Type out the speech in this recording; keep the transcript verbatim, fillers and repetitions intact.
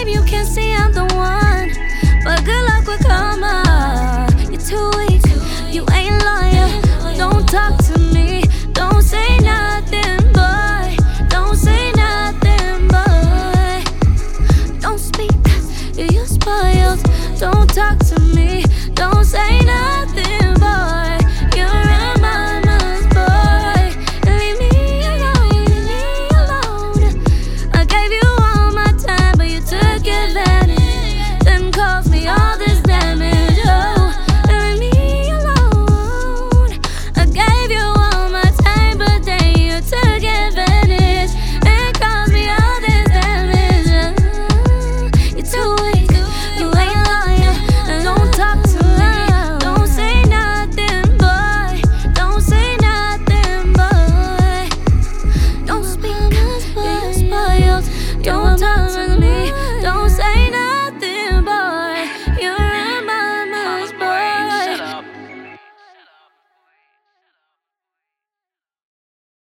Baby, you can't see I'm the one, but good luck with karma. You're too weak, you ain't loyal. Don't talk to me, don't say nothing, boy. Don't say nothing, boy. Don't speak, you're spoiled. Don't talk to me, don't say nothing, boy. You're a mama's boy. Leave me alone, leave me alone. I gave you all my time, but you took advantage, then caused me all this damage. Oh, leave me alone. I gave you all my time, but then you took advantage and caused me all this damage. Oh, you're too weak, you ain't loyal. Don't talk to me, don't say nothing, boy. Don't say nothing, boy. Don't speak, you're spoiled. Don't talk to me, don't say